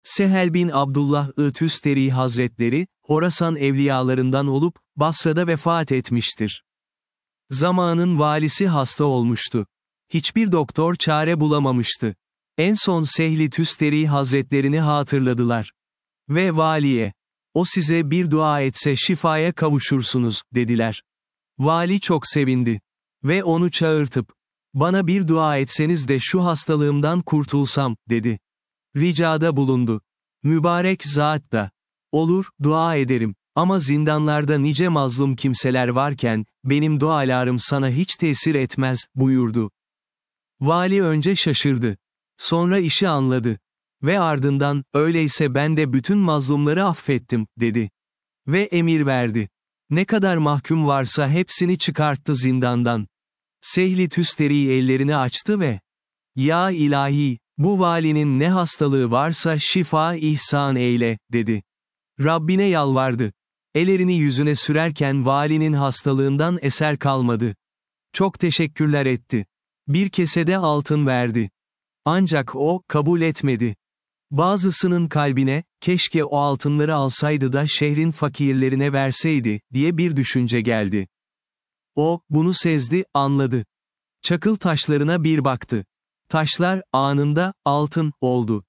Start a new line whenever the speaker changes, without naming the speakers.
Sehel bin Abdullah Tüsteri Hazretleri, Horasan evliyalarından olup, Basra'da vefat etmiştir. Zamanın valisi hasta olmuştu. Hiçbir doktor çare bulamamıştı. En son Sehli Tüsteri Hazretlerini hatırladılar. Ve valiye, o size bir dua etse şifaya kavuşursunuz, dediler. Vali çok sevindi. Ve onu çağırtıp, bana bir dua etseniz de şu hastalığımdan kurtulsam, dedi. Ricada bulundu. Mübarek zat da, olur, dua ederim, ama zindanlarda nice mazlum kimseler varken, benim dualarım sana hiç tesir etmez, buyurdu. Vali önce şaşırdı. Sonra işi anladı. Ve ardından, öyleyse ben de bütün mazlumları affettim, dedi. Ve emir verdi. Ne kadar mahkum varsa hepsini çıkarttı zindandan. Sehli Tüsteri ellerini açtı ve, ya ilahi, bu valinin ne hastalığı varsa şifa ihsan eyle, dedi. Rabbine yalvardı. Ellerini yüzüne sürerken valinin hastalığından eser kalmadı. Çok teşekkürler etti. Bir kesede altın verdi. Ancak o, kabul etmedi. Bazısının kalbine, keşke o altınları alsaydı da şehrin fakirlerine verseydi, diye bir düşünce geldi. O, bunu sezdi, anladı. Çakıl taşlarına bir baktı. Taşlar, anında, altın, oldu.